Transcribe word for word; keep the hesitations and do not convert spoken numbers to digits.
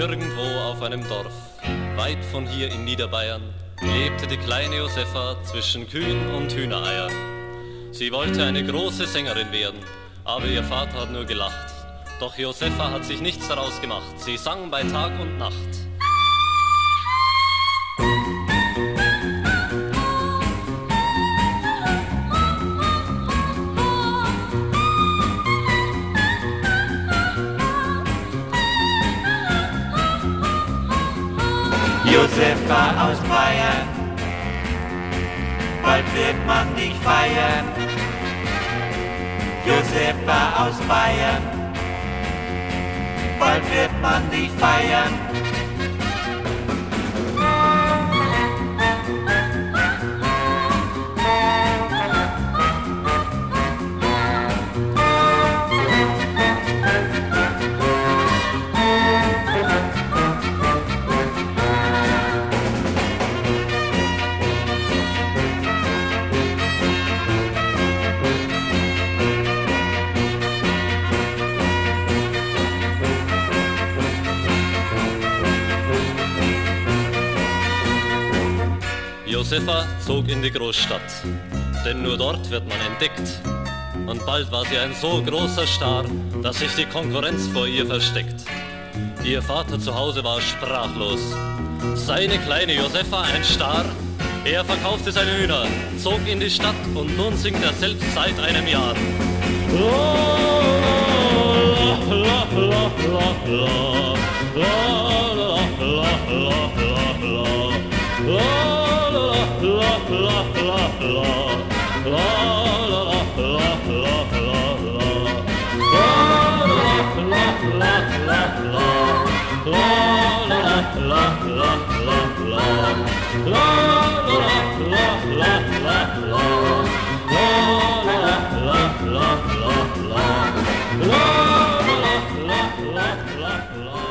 Irgendwo auf einem Dorf, weit von hier in Niederbayern, lebte die kleine Josefa zwischen Kühen und Hühnereiern. Sie wollte eine große Sängerin werden, aber ihr Vater hat nur gelacht. Doch Josefa hat sich nichts daraus gemacht, sie sang bei Tag und Nacht. Josefa aus Bayern, bald wird man dich feiern. Josefa aus Bayern, bald wird man dich feiern. Josefa zog in die Großstadt, denn nur dort wird man entdeckt. Und bald war sie ein so großer Star, dass sich die Konkurrenz vor ihr versteckt. Ihr Vater zu Hause war sprachlos. Seine kleine Josefa ein Star. Er verkaufte seine Hühner, zog in die Stadt und nun singt er selbst seit einem Jahr. La